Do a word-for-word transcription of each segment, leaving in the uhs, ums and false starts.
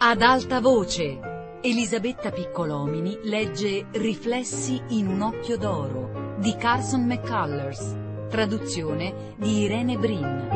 Ad alta voce, Elisabetta Piccolomini legge Riflessi in un occhio d'oro di Carson McCullers, traduzione di Irene Brin.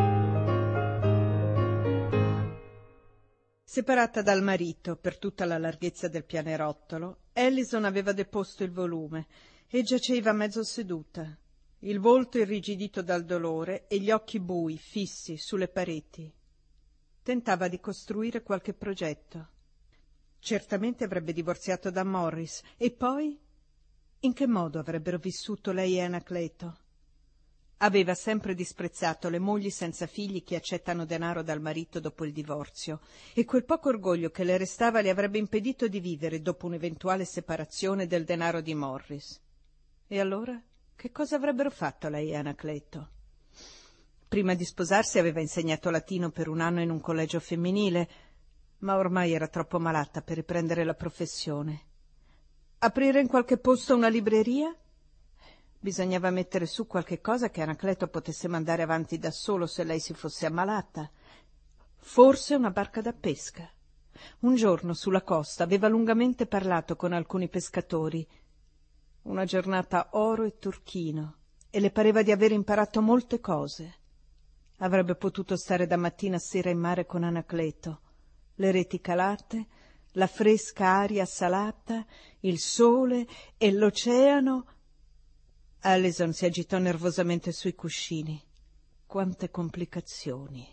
Separata dal marito per tutta la larghezza del pianerottolo, Allison aveva deposto il volume e giaceva mezzo seduta, il volto irrigidito dal dolore e gli occhi bui, fissi sulle pareti. Tentava di costruire qualche progetto. Certamente avrebbe divorziato da Morris, e poi? In che modo avrebbero vissuto lei e Anacleto? Aveva sempre disprezzato le mogli senza figli che accettano denaro dal marito dopo il divorzio, e quel poco orgoglio che le restava le avrebbe impedito di vivere dopo un'eventuale separazione del denaro di Morris. E allora che cosa avrebbero fatto lei e Anacleto? Prima di sposarsi aveva insegnato latino per un anno in un collegio femminile, ma ormai era troppo malata per riprendere la professione. Aprire in qualche posto una libreria? Bisognava mettere su qualche cosa che Anacleto potesse mandare avanti da solo se lei si fosse ammalata. Forse una barca da pesca. Un giorno sulla costa aveva lungamente parlato con alcuni pescatori. Una giornata oro e turchino, e le pareva di aver imparato molte cose. Avrebbe potuto stare da mattina a sera in mare con Anacleto. Le reti calate, la fresca aria salata, il sole e l'oceano. Allison si agitò nervosamente sui cuscini. Quante complicazioni.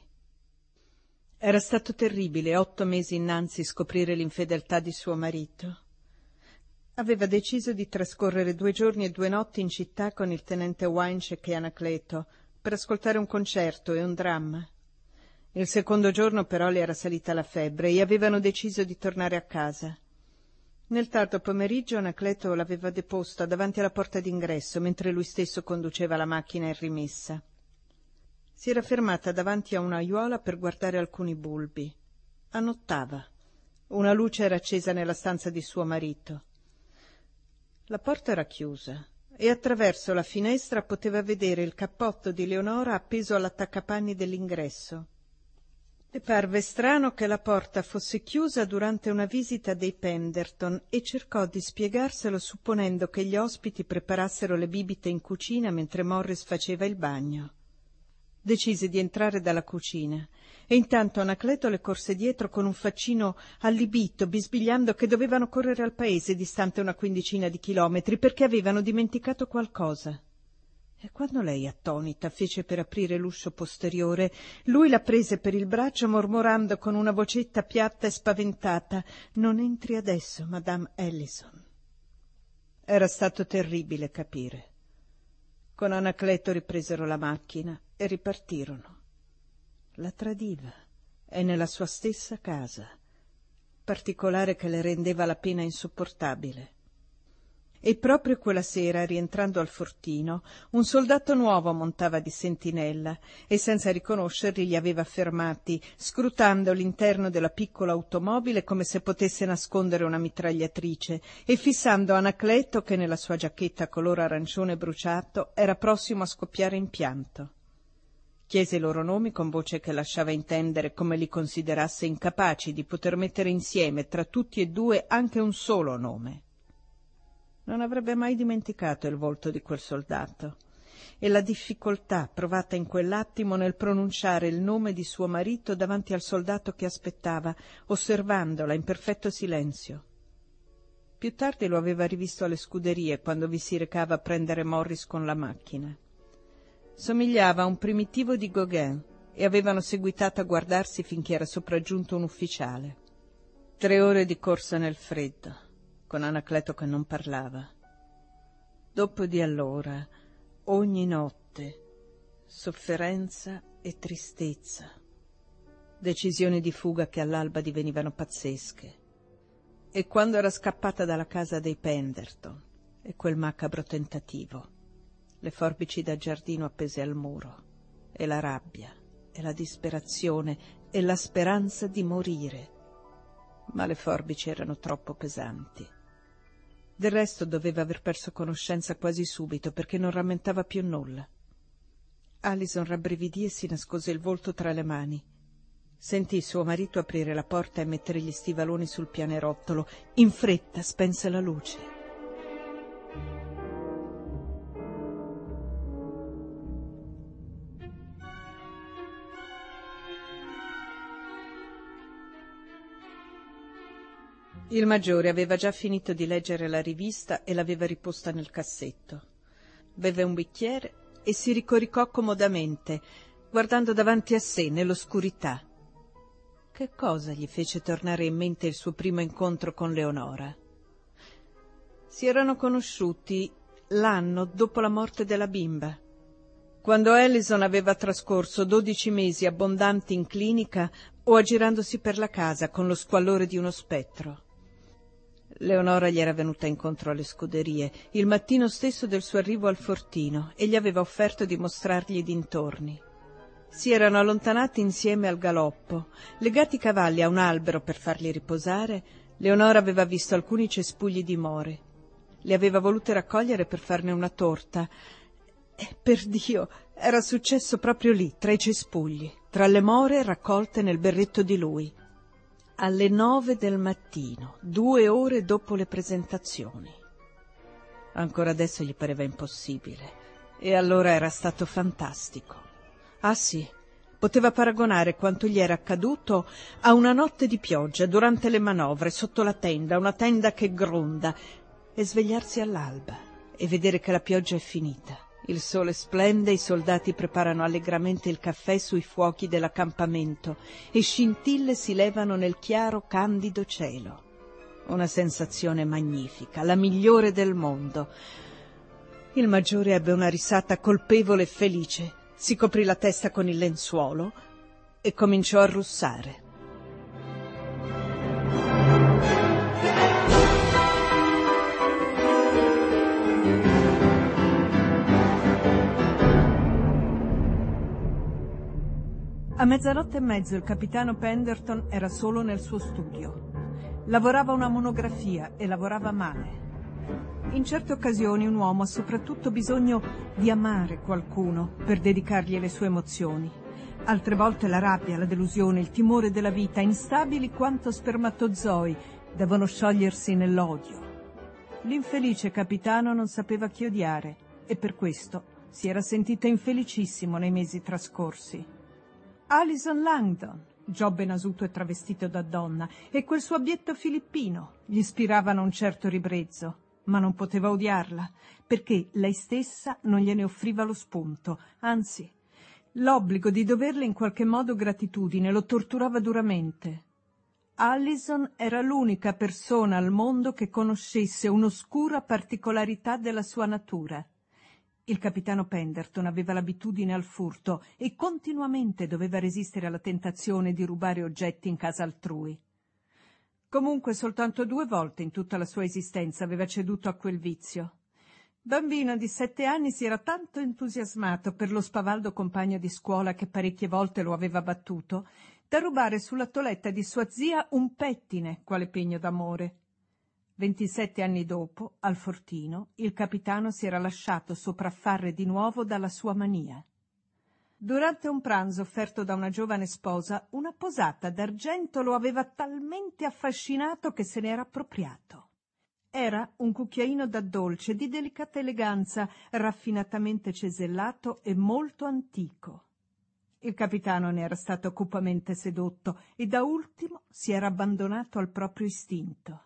Era stato terribile otto mesi innanzi scoprire l'infedeltà di suo marito. Aveva deciso di trascorrere due giorni e due notti in città con il tenente Winchek e Anacleto per ascoltare un concerto e un dramma. Il secondo giorno però le era salita la febbre e avevano deciso di tornare a casa. Nel tardo pomeriggio Anacleto l'aveva deposta davanti alla porta d'ingresso mentre lui stesso conduceva la macchina in rimessa. Si era fermata davanti a un'aiuola per guardare alcuni bulbi. Annottava. Una luce era accesa nella stanza di suo marito. La porta era chiusa e attraverso la finestra poteva vedere il cappotto di Leonora appeso all'attaccapanni dell'ingresso. Le parve strano che la porta fosse chiusa durante una visita dei Penderton e cercò di spiegarselo supponendo che gli ospiti preparassero le bibite in cucina mentre Morris faceva il bagno. Decise di entrare dalla cucina e intanto Anacleto le corse dietro con un faccino allibito, bisbigliando che dovevano correre al paese distante una quindicina di chilometri perché avevano dimenticato qualcosa. E quando lei, attonita, fece per aprire l'uscio posteriore, lui la prese per il braccio mormorando con una vocetta piatta e spaventata: «Non entri adesso, Madame Allison». Era stato terribile capire. Con Anacleto ripresero la macchina e ripartirono. La tradiva, e nella sua stessa casa, particolare che le rendeva la pena insopportabile. E proprio quella sera, rientrando al fortino, un soldato nuovo montava di sentinella e senza riconoscerli li aveva fermati, scrutando l'interno della piccola automobile come se potesse nascondere una mitragliatrice e fissando Anacleto che nella sua giacchetta color arancione bruciato era prossimo a scoppiare in pianto. Chiese i loro nomi con voce che lasciava intendere come li considerasse incapaci di poter mettere insieme tra tutti e due anche un solo nome. Non avrebbe mai dimenticato il volto di quel soldato e la difficoltà provata in quell'attimo nel pronunciare il nome di suo marito davanti al soldato che aspettava, osservandola in perfetto silenzio. Più tardi lo aveva rivisto alle scuderie quando vi si recava a prendere Morris con la macchina. Somigliava a un primitivo di Gauguin e avevano seguitato a guardarsi finché era sopraggiunto un ufficiale. Tre ore di corsa nel freddo, con Anacleto che non parlava. Dopo di allora, ogni notte, sofferenza e tristezza, decisioni di fuga che all'alba divenivano pazzesche. E quando era scappata dalla casa dei Penderton, e quel macabro tentativo, le forbici da giardino appese al muro, e la rabbia, e la disperazione, e la speranza di morire. Ma le forbici erano troppo pesanti. Del resto doveva aver perso conoscenza quasi subito perché non rammentava più nulla. Allison rabbrividì e si nascose il volto tra le mani. Sentì suo marito aprire la porta e mettere gli stivaloni sul pianerottolo. In fretta spense la luce. Il maggiore aveva già finito di leggere la rivista e l'aveva riposta nel cassetto. Beve un bicchiere e si ricoricò comodamente, guardando davanti a sé nell'oscurità. Che cosa gli fece tornare in mente il suo primo incontro con Leonora? Si erano conosciuti l'anno dopo la morte della bimba, quando Allison aveva trascorso dodici mesi abbondanti in clinica o aggirandosi per la casa con lo squallore di uno spettro. Leonora gli era venuta incontro alle scuderie il mattino stesso del suo arrivo al fortino e gli aveva offerto di mostrargli i dintorni. Si erano allontanati insieme al galoppo. Legati i cavalli a un albero per farli riposare, Leonora aveva visto alcuni cespugli di more. Le aveva volute raccogliere per farne una torta. E, per Dio, era successo proprio lì, tra i cespugli, tra le more raccolte nel berretto di lui. Alle nove del mattino, due ore dopo le presentazioni. Ancora adesso gli pareva impossibile, e allora era stato fantastico. Ah sì, poteva paragonare quanto gli era accaduto a una notte di pioggia durante le manovre, sotto la tenda, una tenda che gronda, e svegliarsi all'alba e vedere che la pioggia è finita. Il sole splende, i soldati preparano allegramente il caffè sui fuochi dell'accampamento e scintille si levano nel chiaro, candido cielo. Una sensazione magnifica, la migliore del mondo. Il maggiore ebbe una risata colpevole e felice, si coprì la testa con il lenzuolo e cominciò a russare. A mezzanotte e mezzo il capitano Penderton era solo nel suo studio. Lavorava una monografia e lavorava male. In certe occasioni un uomo ha soprattutto bisogno di amare qualcuno per dedicargli le sue emozioni. Altre volte la rabbia, la delusione, il timore della vita, instabili quanto spermatozoi, devono sciogliersi nell'odio. L'infelice capitano non sapeva chi odiare e per questo si era sentito infelicissimo nei mesi trascorsi. Allison Langdon, giobbe nasuto e travestito da donna, e quel suo abietto filippino gli ispiravano un certo ribrezzo, ma non poteva odiarla, perché lei stessa non gliene offriva lo spunto, anzi, l'obbligo di doverle in qualche modo gratitudine lo torturava duramente. Allison era l'unica persona al mondo che conoscesse un'oscura particolarità della sua natura. Il capitano Penderton aveva l'abitudine al furto e continuamente doveva resistere alla tentazione di rubare oggetti in casa altrui. Comunque soltanto due volte in tutta la sua esistenza aveva ceduto a quel vizio. Bambino di sette anni si era tanto entusiasmato per lo spavaldo compagno di scuola che parecchie volte lo aveva battuto, da rubare sulla toeletta di sua zia un pettine, quale pegno d'amore. Ventisette anni dopo, al fortino, il capitano si era lasciato sopraffare di nuovo dalla sua mania. Durante un pranzo offerto da una giovane sposa, una posata d'argento lo aveva talmente affascinato che se ne era appropriato. Era un cucchiaino da dolce, di delicata eleganza, raffinatamente cesellato e molto antico. Il capitano ne era stato cupamente sedotto e da ultimo si era abbandonato al proprio istinto.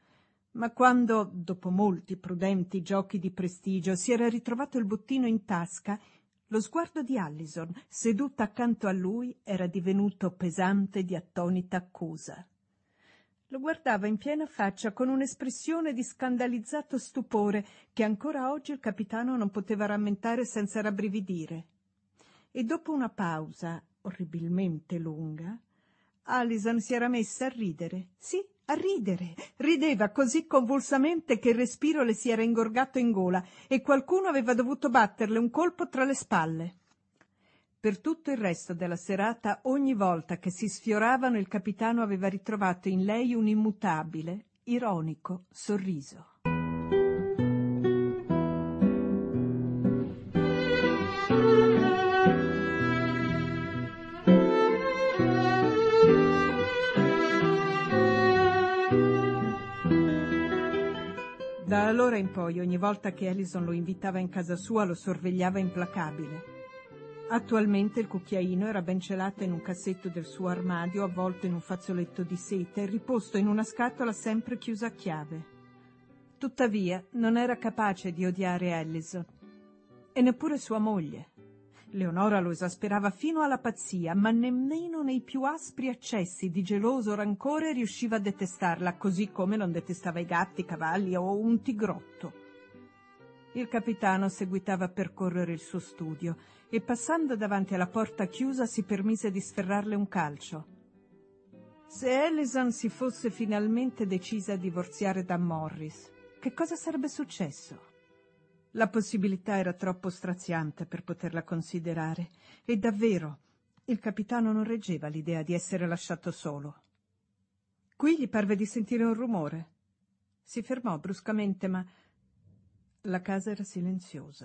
Ma quando, dopo molti prudenti giochi di prestigio, si era ritrovato il bottino in tasca, lo sguardo di Allison, seduta accanto a lui, era divenuto pesante di attonita accusa. Lo guardava in piena faccia con un'espressione di scandalizzato stupore che ancora oggi il capitano non poteva rammentare senza rabbrividire. E dopo una pausa orribilmente lunga, Allison si era messa a ridere. Sì, a ridere. Rideva così convulsamente che il respiro le si era ingorgato in gola e qualcuno aveva dovuto batterle un colpo tra le spalle. Per tutto il resto della serata, ogni volta che si sfioravano, il capitano aveva ritrovato in lei un immutabile, ironico sorriso. allora in poi, ogni volta che Allison lo invitava in casa sua, lo sorvegliava implacabile. Attualmente il cucchiaino era ben celato in un cassetto del suo armadio, avvolto in un fazzoletto di seta e riposto in una scatola sempre chiusa a chiave. Tuttavia non era capace di odiare Allison, e neppure sua moglie. Leonora lo esasperava fino alla pazzia, ma nemmeno nei più aspri accessi di geloso rancore riusciva a detestarla, così come non detestava i gatti, i cavalli o un tigrotto. Il capitano seguitava a percorrere il suo studio e, passando davanti alla porta chiusa, si permise di sferrarle un calcio. Se Allison si fosse finalmente decisa a divorziare da Morris, che cosa sarebbe successo? La possibilità era troppo straziante per poterla considerare, e davvero il capitano non reggeva l'idea di essere lasciato solo. Qui gli parve di sentire un rumore. Si fermò bruscamente, ma la casa era silenziosa.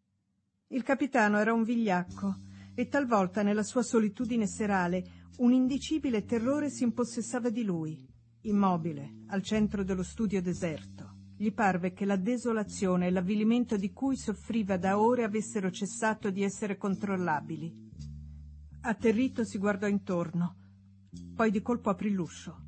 Il capitano era un vigliacco e talvolta nella sua solitudine serale un indicibile terrore si impossessava di lui. Immobile, al centro dello studio deserto, gli parve che la desolazione e l'avvilimento di cui soffriva da ore avessero cessato di essere controllabili. Atterrito si guardò intorno, poi di colpo aprì l'uscio.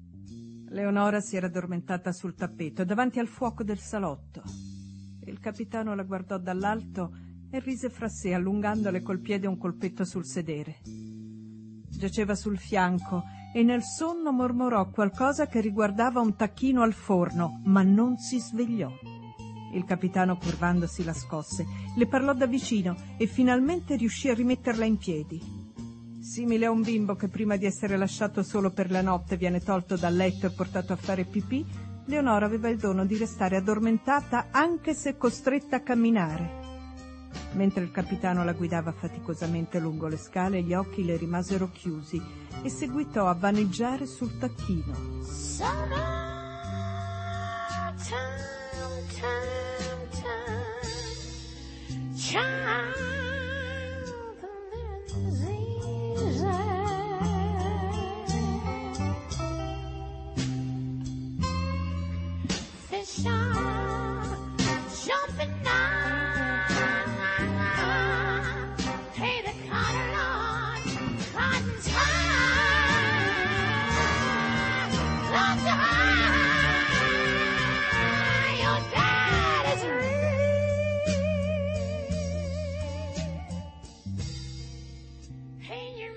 Leonora si era addormentata sul tappeto davanti al fuoco del salotto. Il capitano la guardò dall'alto e rise fra sé, allungandole col piede un colpetto sul sedere. Giaceva sul fianco e nel sonno mormorò qualcosa che riguardava un tacchino al forno, ma non si svegliò. Il capitano, curvandosi, la scosse, le parlò da vicino e finalmente riuscì a rimetterla in piedi. Simile a un bimbo che prima di essere lasciato solo per la notte viene tolto dal letto e portato a fare pipì, Leonora aveva il dono di restare addormentata anche se costretta a camminare. Mentre il capitano la guidava faticosamente lungo le scale, gli occhi le rimasero chiusi e seguitò a vaneggiare sul tacchino. Summer, time, time, time, child is easy. Fish are jumping now. Hey, the cotton on cotton time. Clock to high, your dad is rich. Hey, your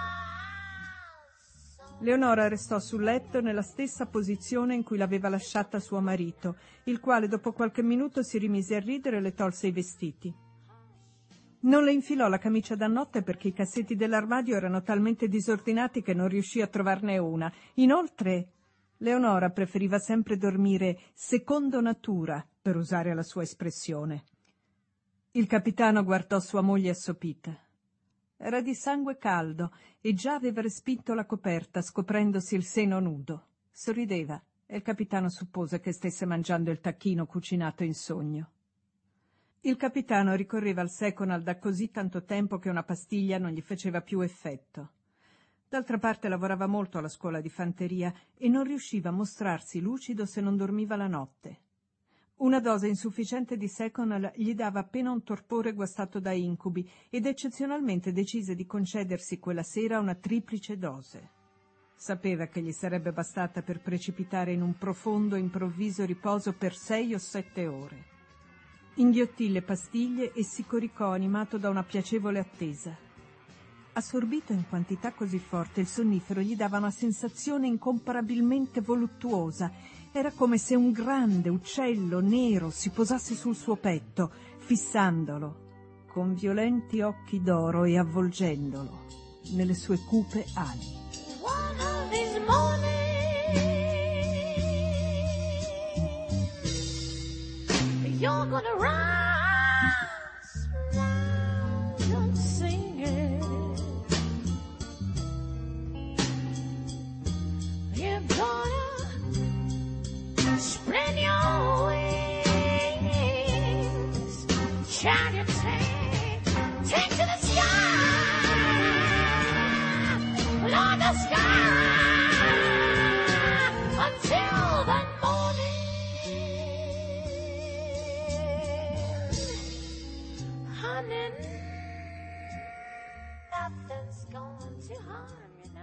mom's. Leonora restò sul letto nella stessa posizione in cui l'aveva lasciata suo marito, il quale dopo qualche minuto si rimise a ridere e le tolse i vestiti. Non le infilò la camicia da notte perché i cassetti dell'armadio erano talmente disordinati che non riuscì a trovarne una. Inoltre, Leonora preferiva sempre dormire secondo natura, per usare la sua espressione. Il capitano guardò sua moglie assopita. Era di sangue caldo e già aveva respinto la coperta, scoprendosi il seno nudo. Sorrideva e il capitano suppose che stesse mangiando il tacchino cucinato in sogno. Il capitano ricorreva al Seconal da così tanto tempo che una pastiglia non gli faceva più effetto. D'altra parte lavorava molto alla scuola di fanteria e non riusciva a mostrarsi lucido se non dormiva la notte. Una dose insufficiente di Seconal gli dava appena un torpore guastato da incubi ed eccezionalmente decise di concedersi quella sera una triplice dose. Sapeva che gli sarebbe bastata per precipitare in un profondo improvviso riposo per sei o sette ore. Inghiottì le pastiglie e si coricò animato da una piacevole attesa. Assorbito in quantità così forte, il sonnifero gli dava una sensazione incomparabilmente voluttuosa. Era come se un grande uccello nero si posasse sul suo petto, fissandolo con violenti occhi d'oro e avvolgendolo nelle sue cupe ali. One of these mornings, you're gonna rise round and sing it. You're gonna spread your wings, shout your take, take to the sky, Lord, the sky, until the morning. honey, nothing's going to harm you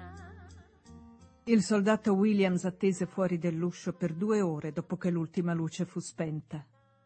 now. Il soldato Williams attese fuori dell'uscio per due ore dopo che l'ultima luce fu spenta.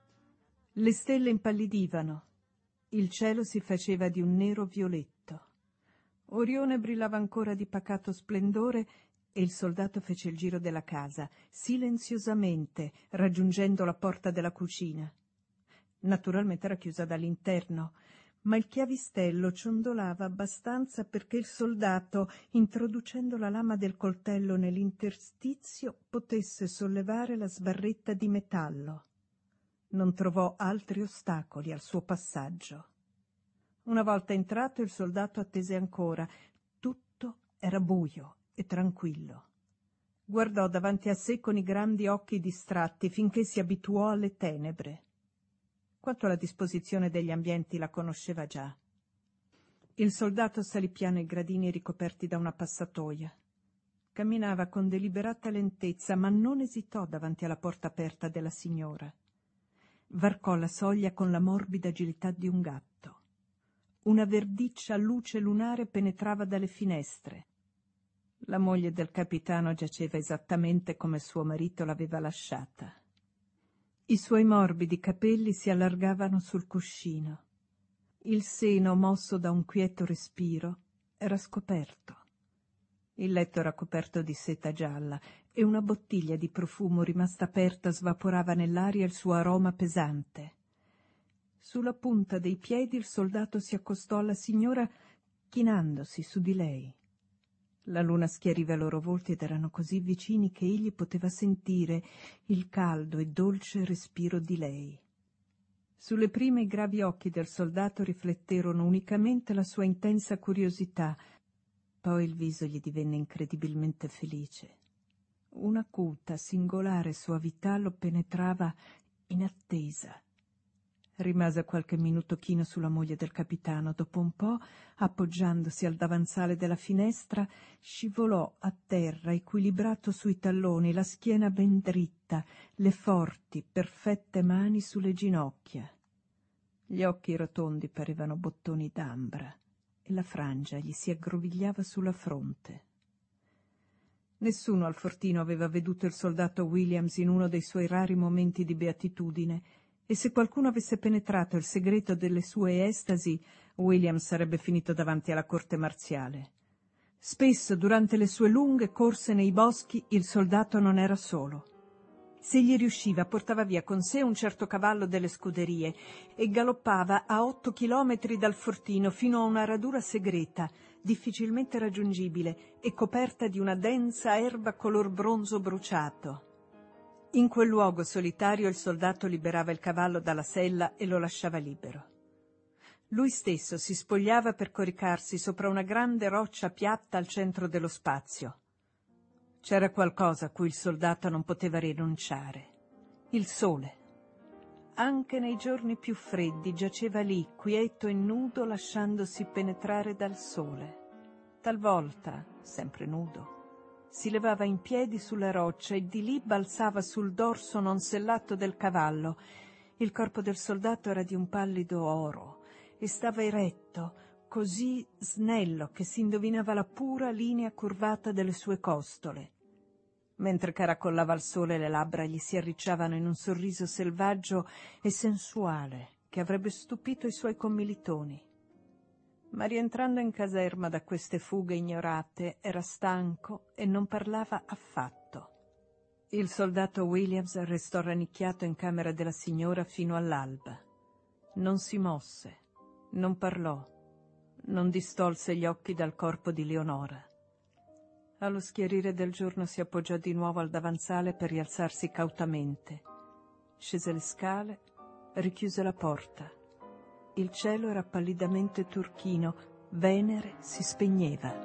Le stelle impallidivano, il cielo si faceva di un nero violetto. Orione brillava ancora di pacato splendore e il soldato fece il giro della casa, silenziosamente, raggiungendo la porta della cucina. Naturalmente era chiusa dall'interno, ma il chiavistello ciondolava abbastanza perché il soldato, introducendo la lama del coltello nell'interstizio, potesse sollevare la sbarretta di metallo. Non trovò altri ostacoli al suo passaggio. Una volta entrato, il soldato attese ancora. Tutto era buio e tranquillo. Guardò davanti a sé con i grandi occhi distratti finché si abituò alle tenebre. Quanto alla disposizione degli ambienti la conosceva già. Il soldato salì piano i gradini ricoperti da una passatoia. Camminava con deliberata lentezza, ma non esitò davanti alla porta aperta della signora. Varcò la soglia con la morbida agilità di un gatto. Una verdiccia luce lunare penetrava dalle finestre. La moglie del capitano giaceva esattamente come suo marito l'aveva lasciata. I suoi morbidi capelli si allargavano sul cuscino. Il seno, mosso da un quieto respiro, era scoperto. Il letto era coperto di seta gialla e una bottiglia di profumo rimasta aperta svaporava nell'aria il suo aroma pesante. Sulla punta dei piedi il soldato si accostò alla signora chinandosi su di lei. La luna schiariva i loro volti ed erano così vicini che egli poteva sentire il caldo e dolce respiro di lei. Sulle prime i gravi occhi del soldato rifletterono unicamente la sua intensa curiosità. Poi il viso gli divenne incredibilmente felice. Un'acuta, singolare soavità lo penetrava in attesa. Rimase qualche minuto chino sulla moglie del capitano. Dopo un po', appoggiandosi al davanzale della finestra, scivolò a terra, equilibrato sui talloni, la schiena ben dritta, le forti, perfette mani sulle ginocchia. Gli occhi rotondi parevano bottoni d'ambra e la frangia gli si aggrovigliava sulla fronte. Nessuno al fortino aveva veduto il soldato Williams in uno dei suoi rari momenti di beatitudine, e se qualcuno avesse penetrato il segreto delle sue estasi, Williams sarebbe finito davanti alla corte marziale. Spesso, durante le sue lunghe corse nei boschi, il soldato non era solo. Se gli riusciva, portava via con sé un certo cavallo delle scuderie e galoppava a otto chilometri dal fortino fino a una radura segreta, difficilmente raggiungibile e coperta di una densa erba color bronzo bruciato. In quel luogo solitario il soldato liberava il cavallo dalla sella e lo lasciava libero. Lui stesso si spogliava per coricarsi sopra una grande roccia piatta al centro dello spazio. C'era qualcosa a cui il soldato non poteva rinunciare: il sole. Anche nei giorni più freddi giaceva lì, quieto e nudo, lasciandosi penetrare dal sole. Talvolta, sempre nudo, si levava in piedi sulla roccia e di lì balzava sul dorso non sellato del cavallo. Il corpo del soldato era di un pallido oro e stava eretto, così snello che si indovinava la pura linea curvata delle sue costole. Mentre caracollava al sole, le labbra gli si arricciavano in un sorriso selvaggio e sensuale che avrebbe stupito i suoi commilitoni. Ma rientrando in caserma da queste fughe ignorate era stanco e non parlava affatto. Il soldato Williams restò rannicchiato in camera della signora fino all'alba. Non si mosse, non parlò, non distolse gli occhi dal corpo di Leonora. Allo schiarire del giorno si appoggiò di nuovo al davanzale per rialzarsi cautamente. Scese le scale, richiuse la porta. Il cielo era pallidamente turchino, Venere si spegneva.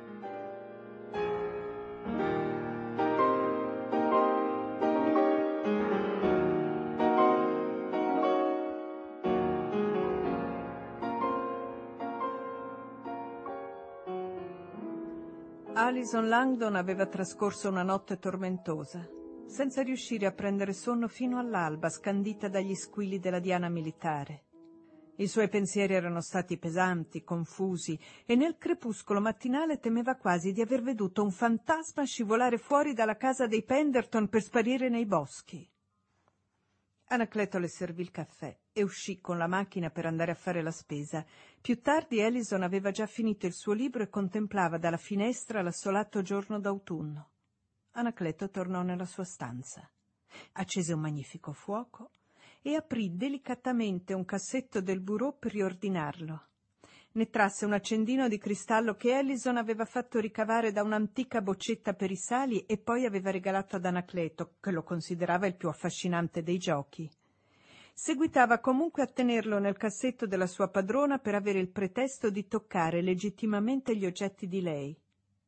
Alison Langdon aveva trascorso una notte tormentosa, senza riuscire a prendere sonno fino all'alba, scandita dagli squilli della diana militare. I suoi pensieri erano stati pesanti, confusi, e nel crepuscolo mattinale temeva quasi di aver veduto un fantasma scivolare fuori dalla casa dei Penderton per sparire nei boschi. Anacleto le servì il caffè e uscì con la macchina per andare a fare la spesa. Più tardi Ellison aveva già finito il suo libro e contemplava dalla finestra l'assolato giorno d'autunno. Anacleto tornò nella sua stanza, accese un magnifico fuoco e aprì delicatamente un cassetto del bureau per riordinarlo. Ne trasse un accendino di cristallo che Ellison aveva fatto ricavare da un'antica boccetta per i sali e poi aveva regalato ad Anacleto, che lo considerava il più affascinante dei giochi. Seguitava comunque a tenerlo nel cassetto della sua padrona per avere il pretesto di toccare legittimamente gli oggetti di lei.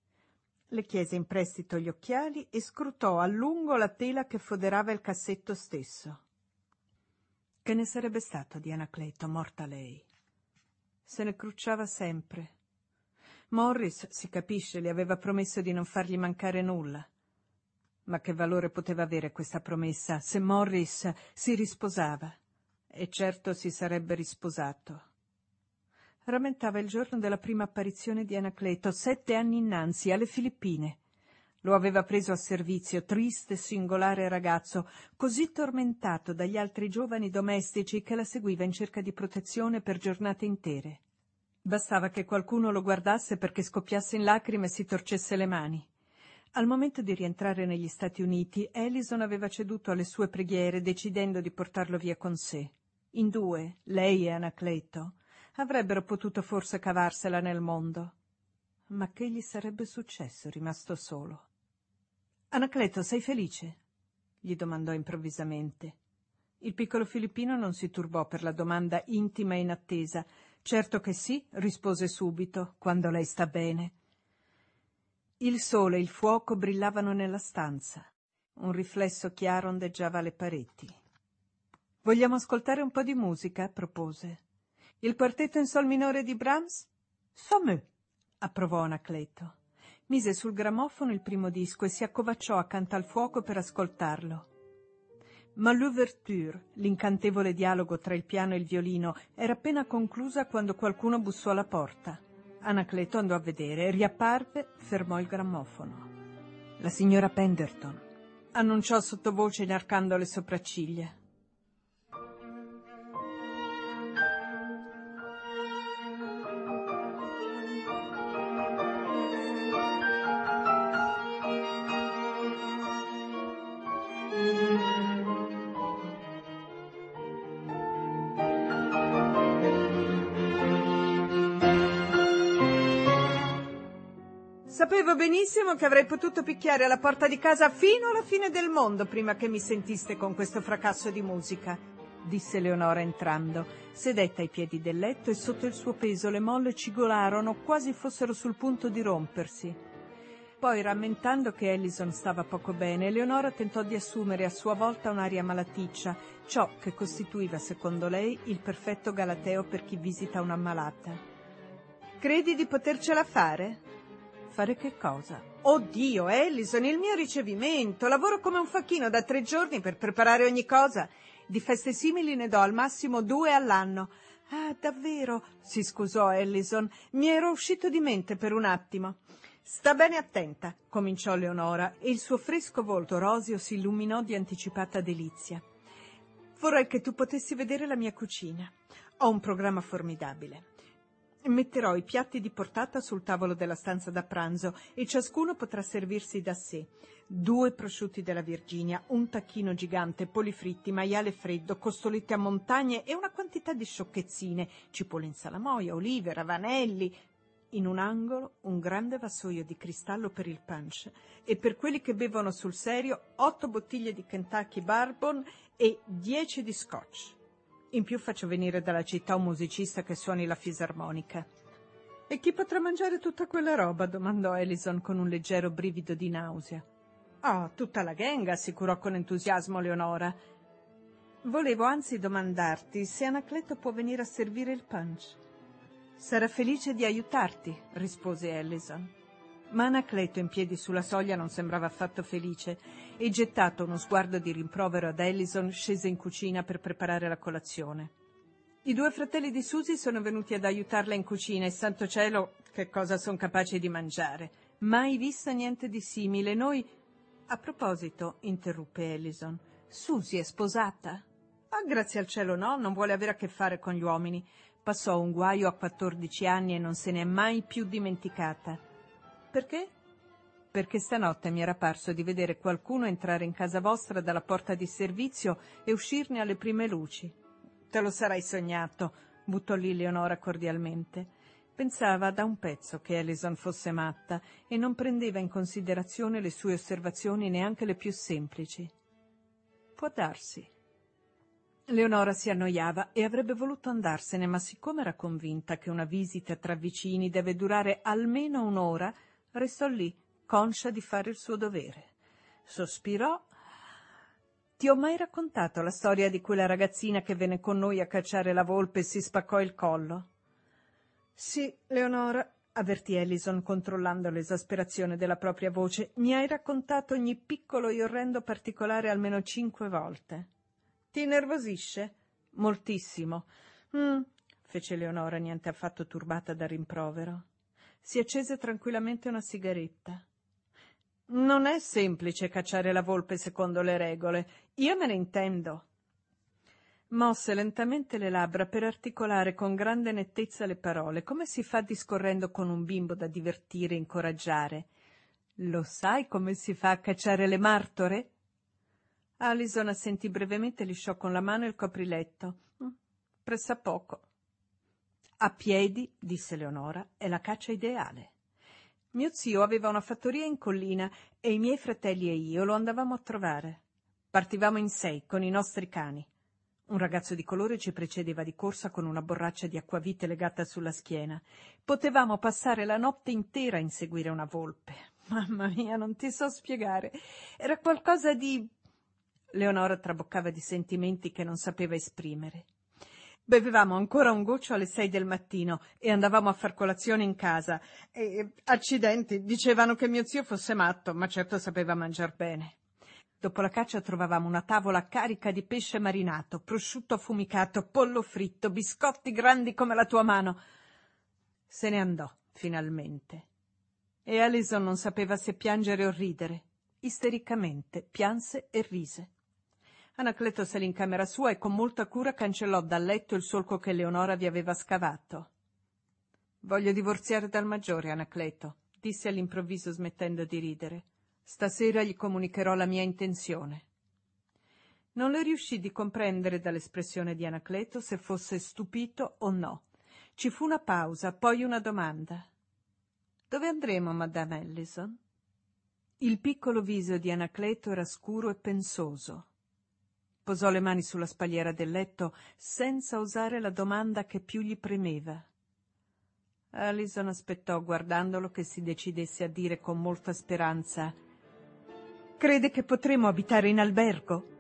Le chiese in prestito gli occhiali e scrutò a lungo la tela che foderava il cassetto stesso. Che ne sarebbe stato di Anacleto, morta lei? Se ne crucciava sempre. Morris, si capisce, le aveva promesso di non fargli mancare nulla. Ma che valore poteva avere questa promessa se Morris si risposava? E certo si sarebbe risposato. Rammentava il giorno della prima apparizione di Anacleto, sette anni innanzi, alle Filippine. Lo aveva preso a servizio, triste e singolare ragazzo, così tormentato dagli altri giovani domestici che la seguiva in cerca di protezione per giornate intere. Bastava che qualcuno lo guardasse perché scoppiasse in lacrime e si torcesse le mani. Al momento di rientrare negli Stati Uniti, Ellison aveva ceduto alle sue preghiere, decidendo di portarlo via con sé. In due, lei e Anacleto, avrebbero potuto forse cavarsela nel mondo. Ma che gli sarebbe successo rimasto solo? «Anacleto, sei felice?» gli domandò improvvisamente. Il piccolo filippino non si turbò per la domanda intima e inattesa. «Certo che sì», rispose subito, «quando lei sta bene». Il sole e il fuoco brillavano nella stanza. Un riflesso chiaro ondeggiava alle pareti. «Vogliamo ascoltare un po' di musica?» propose. «Il quartetto in sol minore di Brahms?» «Fameux», approvò Anacleto. Mise sul grammofono il primo disco e si accovacciò accanto al fuoco per ascoltarlo. Ma l'ouverture, l'incantevole dialogo tra il piano e il violino, era appena conclusa quando qualcuno bussò alla porta. Anacleto andò a vedere, riapparve, fermò il grammofono. «La signora Penderton», annunciò sottovoce inarcando le sopracciglia. Sapevo benissimo che avrei potuto picchiare alla porta di casa fino alla fine del mondo prima che mi sentiste con questo fracasso di musica, disse Leonora entrando. Sedette ai piedi del letto e sotto il suo peso le molle cigolarono quasi fossero sul punto di rompersi. Poi, rammentando che Ellison stava poco bene, Leonora tentò di assumere a sua volta un'aria malaticcia, ciò che costituiva, secondo lei, il perfetto galateo per chi visita un'ammalata. «Credi di potercela fare?» «Fare che cosa?» «Oddio, Ellison, il mio ricevimento! Lavoro come un facchino da tre giorni per preparare ogni cosa. Di feste simili ne do al massimo due all'anno». «Ah, davvero?» si scusò Ellison. «Mi ero uscito di mente per un attimo». «Sta bene attenta», cominciò Leonora, e il suo fresco volto roseo si illuminò di anticipata delizia. «Vorrei che tu potessi vedere la mia cucina. Ho un programma formidabile. Metterò i piatti di portata sul tavolo della stanza da pranzo e ciascuno potrà servirsi da sé. Due prosciutti della Virginia, un tacchino gigante, polifritti, maiale freddo, costolette a montagne e una quantità di sciocchezzine, cipolle in salamoia, olive, ravanelli. In un angolo un grande vassoio di cristallo per il punch e per quelli che bevono sul serio otto bottiglie di Kentucky Bourbon e dieci di Scotch. In più faccio venire dalla città un musicista che suoni la fisarmonica». «E chi potrà mangiare tutta quella roba?» domandò Ellison con un leggero brivido di nausea. «Oh, tutta la gang», assicurò con entusiasmo Leonora. «Volevo anzi domandarti se Anacleto può venire a servire il punch». «Sarà felice di aiutarti», rispose Ellison. Ma Anacleto, in piedi sulla soglia, non sembrava affatto felice e, gettato uno sguardo di rimprovero ad Ellison, scese in cucina per preparare la colazione. I due fratelli di Susie sono venuti ad aiutarla in cucina e santo cielo che cosa sono capaci di mangiare. Mai vista niente di simile. Noi... A proposito, interruppe Ellison, Susie è sposata? Ah, grazie al cielo no, non vuole avere a che fare con gli uomini. Passò un guaio a quattordici anni e non se ne è mai più dimenticata. Perché? Perché stanotte mi era parso di vedere qualcuno entrare in casa vostra dalla porta di servizio e uscirne alle prime luci. Te lo sarai sognato, buttò lì Leonora cordialmente. Pensava da un pezzo che Ellison fosse matta e non prendeva in considerazione le sue osservazioni, neanche le più semplici. Può darsi. Leonora si annoiava e avrebbe voluto andarsene, ma siccome era convinta che una visita tra vicini deve durare almeno un'ora, restò lì, conscia di fare il suo dovere. Sospirò. Ti ho mai raccontato la storia di quella ragazzina che venne con noi a cacciare la volpe e si spaccò il collo? Sì, Leonora, avvertì Ellison controllando l'esasperazione della propria voce, mi hai raccontato ogni piccolo e orrendo particolare almeno cinque volte. Ti innervosisce? Moltissimo. Mm, fece Leonora, niente affatto turbata dal rimprovero. Si accese tranquillamente una sigaretta. Non è semplice cacciare la volpe secondo le regole. Io me ne intendo. Mosse lentamente le labbra per articolare con grande nettezza le parole, come si fa discorrendo con un bimbo da divertire e incoraggiare. Lo sai come si fa a cacciare le martore? Allison assentì brevemente e lisciò con la mano il copriletto. Pressappoco. A piedi, disse Leonora, è la caccia ideale. Mio zio aveva una fattoria in collina e i miei fratelli e io lo andavamo a trovare. Partivamo in sei con i nostri cani. Un ragazzo di colore ci precedeva di corsa con una borraccia di acquavite legata sulla schiena. Potevamo passare la notte intera a inseguire una volpe. Mamma mia, non ti so spiegare. Era qualcosa di... Leonora traboccava di sentimenti che non sapeva esprimere. Bevevamo ancora un goccio alle sei del mattino e andavamo a far colazione in casa. E, accidenti, dicevano che mio zio fosse matto, ma certo sapeva mangiar bene. Dopo la caccia trovavamo una tavola carica di pesce marinato, prosciutto affumicato, pollo fritto, biscotti grandi come la tua mano. Se ne andò, finalmente. E Allison non sapeva se piangere o ridere. Istericamente pianse e rise. Anacleto salì in camera sua e con molta cura cancellò dal letto il solco che Leonora vi aveva scavato. «Voglio divorziare dal maggiore, Anacleto», disse all'improvviso smettendo di ridere. «Stasera gli comunicherò la mia intenzione». Non le riuscì di comprendere dall'espressione di Anacleto se fosse stupito o no. Ci fu una pausa, poi una domanda. «Dove andremo, Madame Ellison?» Il piccolo viso di Anacleto era scuro e pensoso. Posò le mani sulla spalliera del letto senza osare la domanda che più gli premeva. Allison aspettò, guardandolo, che si decidesse a dire con molta speranza: «Crede che potremo abitare in albergo?»